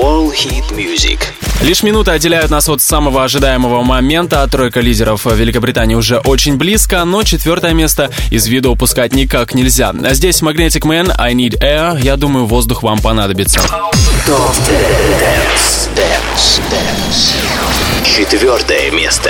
All Hit Music. Лишь минуты отделяют нас от самого ожидаемого момента. Тройка лидеров Великобритании уже очень близко, но четвертое место из виду упускать никак нельзя. А здесь Magnetic Man, I Need Air. Я думаю, воздух вам понадобится. Четвертое место.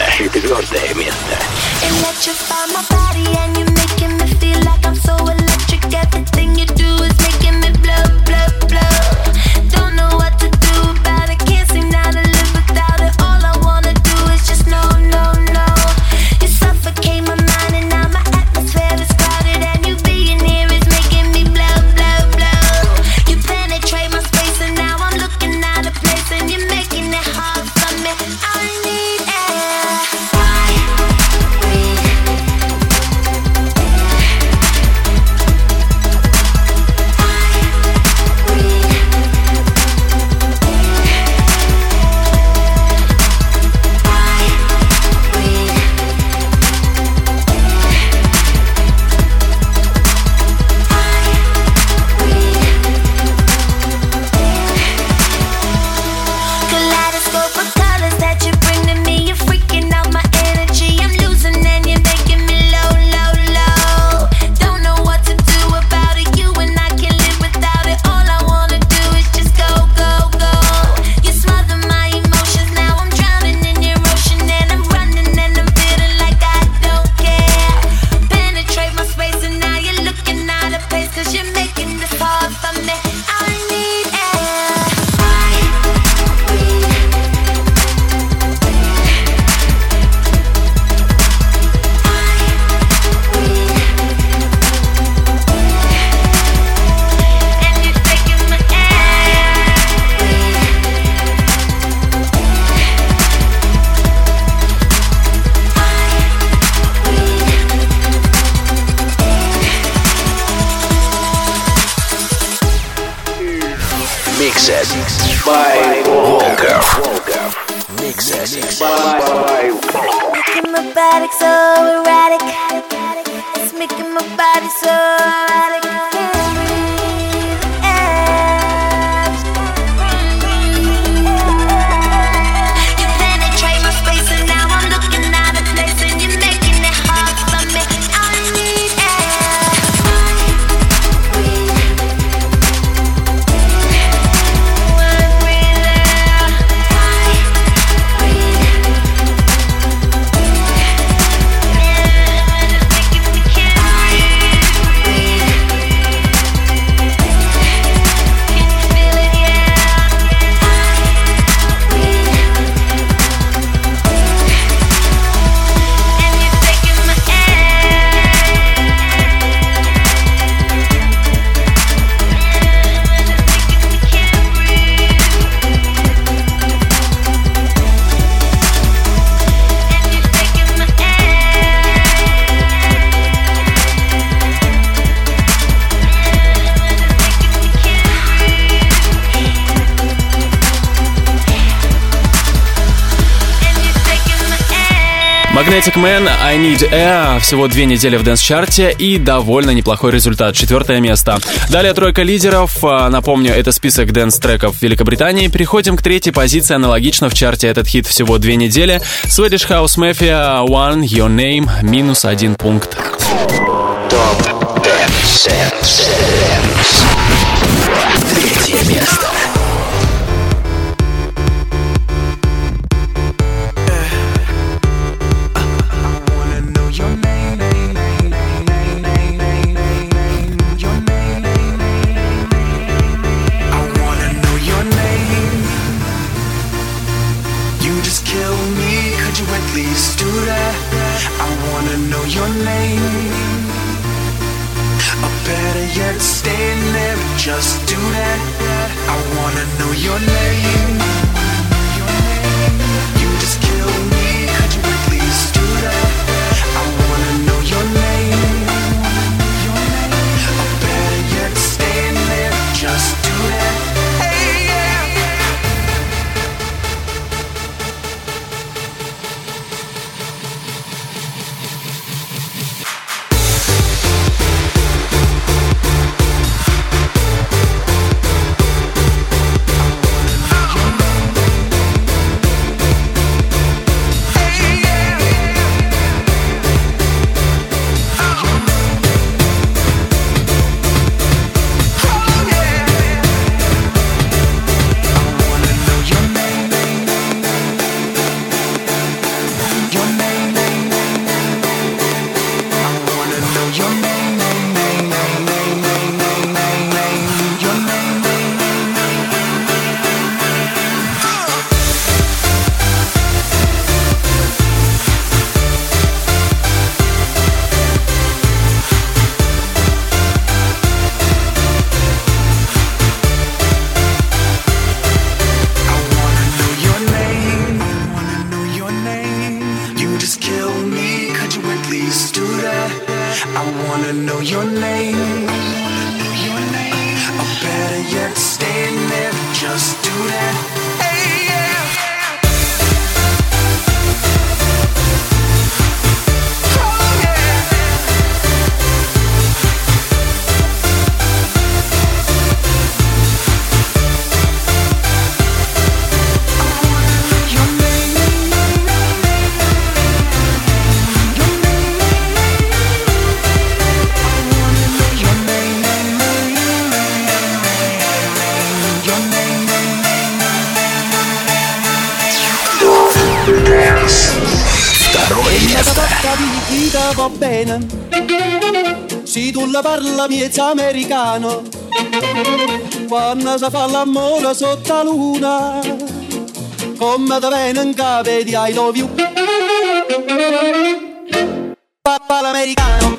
Magnetic Man, I Need Air. Всего 2 недели в дэнс-чарте и довольно неплохой результат. Четвертое место. Далее тройка лидеров. Напомню, это список дэнс-треков Великобритании. Переходим к третьей позиции. Аналогично в чарте этот хит всего 2 недели. Swedish House Mafia, One, Your Name, -1 пункт. Топ Дэнс. Третье место. Just do that. I wanna know your name. You just kill me. Could you at least do that? I wanna know your name. Or better yet, stand there. Just do that. Hey, yeah. wanna know your name. Or better yet, stand there, just do that. Hey, yeah. Oh, yeah. Второе место. Vita va bene, se tu la parla miezza americano, quando si fa l'amore sotto la luna, come te viene in capo di I love you, papà l'americano.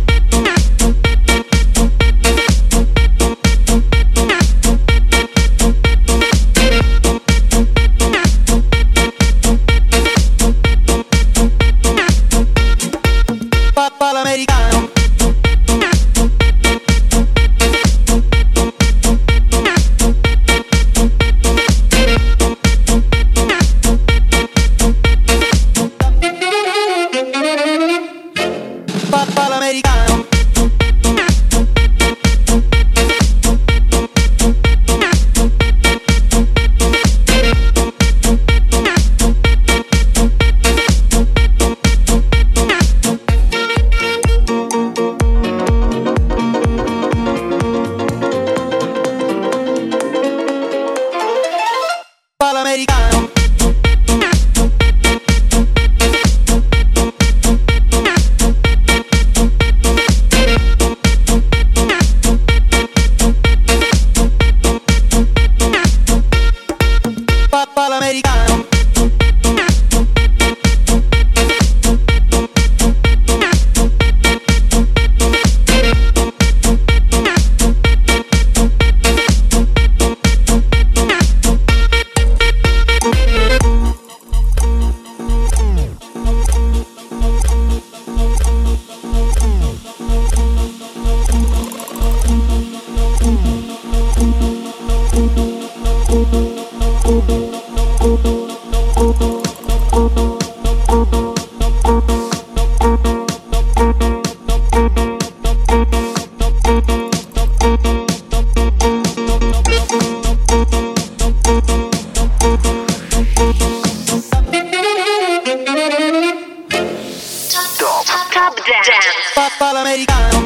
Papà l'americano.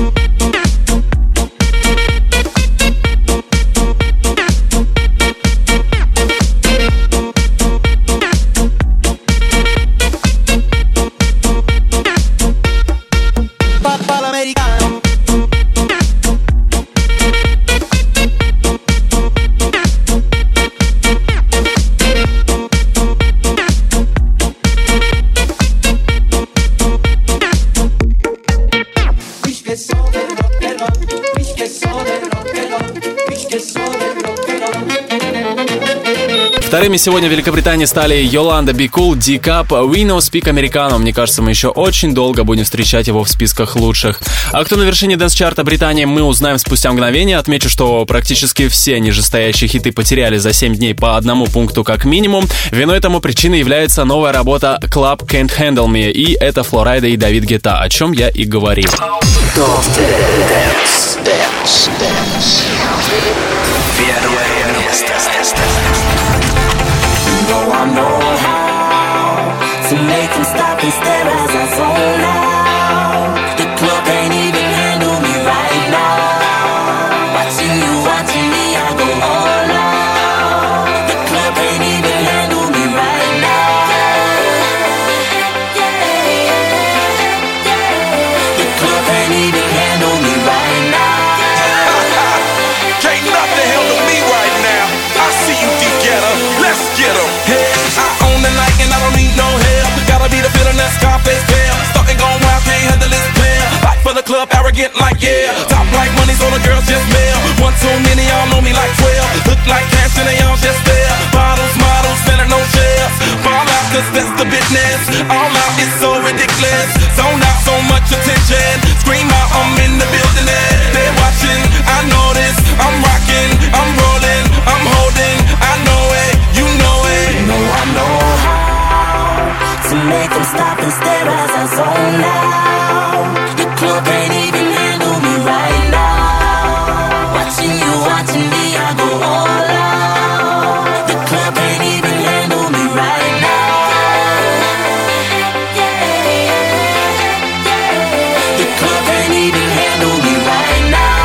Papà l'americano. Вторыми сегодня в Великобритании стали Yolanda Be Cool, D-Cup, We No Speak Americano. Мне кажется, мы еще очень долго будем встречать его в списках лучших. А кто на вершине дэнс-чарта Британии, мы узнаем спустя мгновение. Отмечу, что практически все нижестоящие хиты потеряли за 7 дней по одному пункту как минимум. Виной этому причиной является новая работа Club Can't Handle Me. И это Фло Райда и Дэвид Гетта, о чем я и говорил. Первое место. I know how to make them stop and stare as I zone out. The club can't even handle me right now. Watching me, I go all out. The club can't even handle me right now. The club can't even handle me right now. Can't nothing handle me right now. I see you, D-Getter. Let's get 'em. Hey, I own the night and I don't need no help. Gotta be the feeling that Scarface fell. Starting going wild, can't handle this player. Fight for the club, arrogant like yeah. Top like money, so the girls just mail. One too many, y'all know me like 12. Look like cash and they all just there. Bottles, models, selling no shares. Fall out, cause that's the business. All out is so ridiculous. Zone out, so much attention. Scream out, I'm in the building. They're watching, I know this. I'm rocking, I'm rolling, I'm holding. I know it, you know it. You know I know how to make them stop and stare as I zone out. The club can't even handle me right now. Watching me, I go all out. The club can't even handle me right now. The club can't even handle me right now.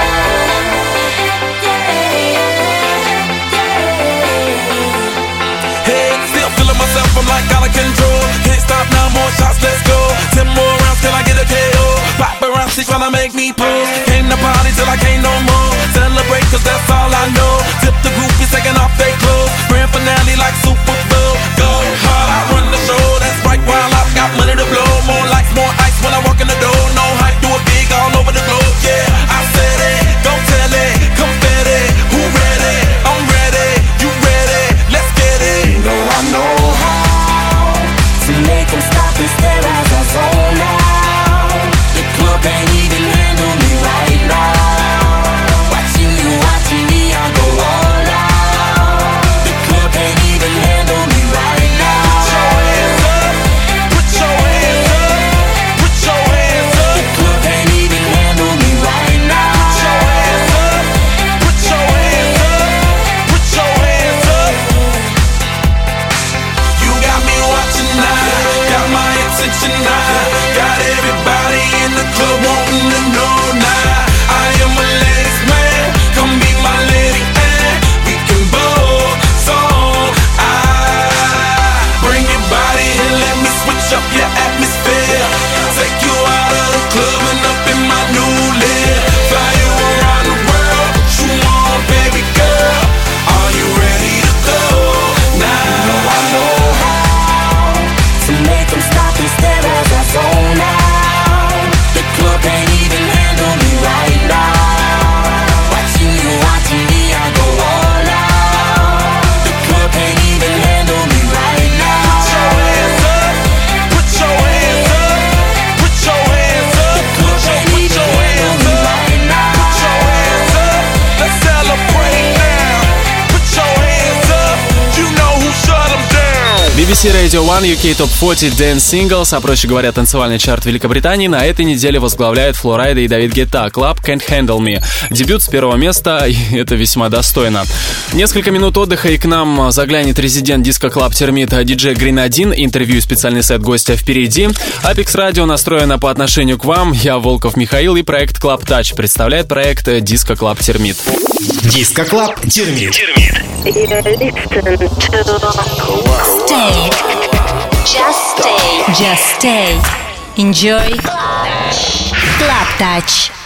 Hey, still feeling myself, I'm like out of control. Can't stop now, more shots, let's go. 10 more rounds till I get a KO. Paparazzi tryna make me pose. Came to party till I can't no more. Celebrate cause that's all I know. Tip the groupies taking off their clothes. Grand finale like Super Bowl. Go hard, I run the show. That's right, while I've got money to blow. More lights, more ice when I walk in the door. No hype, do it big all over the globe. Yeah, I said it, go tell it. Confetti, who ready? I'm ready, you ready? Let's get it. You know I know how to make them stop and stare as I zone out. The club can't even handle me right now. Watching me, I go all out. The club can't even handle me right now. Put your hands up, put your hands up. The club can't even handle me right now. Put your hands up, put your hands up, put your hands up. You got me watching now, got my attention now. Got everybody in the club wanting to know now. I am a ladies man, come be my lady and we can both song. Bring your body and let me switch up your atmosphere. Take you out of the club and up in my new live. Fly you around the world, what you want, baby girl? Are you ready to go now? I know how to make them stop and stare as I zone out. The club can't even handle me right now. Watching me, I go all out. The club can't even handle me right now. Put your hands up, put your hands up, put your hands up. The club can't even handle me right now. Put your hands up, let's celebrate now. Put your hands up, you know who shut them down. BBC Radio 1 UK Top 40 Dance Singles, а проще говоря, танцевальный чарт Великобритании, на этой неделе возглавляют Фло Райда и Дэвид Гетта. Club Can't Handle Me. Дебют с первого места, и это весьма достойно. Несколько минут отдыха, и к нам заглянет резидент Disco Club Термит диджей Green 1. Интервью и специальный сет гостя впереди. Apex Radio настроена по отношению к вам. Я Волков Михаил, и проект Club Touch представляет проект Disco Club Термит. Диско Клаб Термит. Stay. Just stay. Just stay. Enjoy. Club Touch.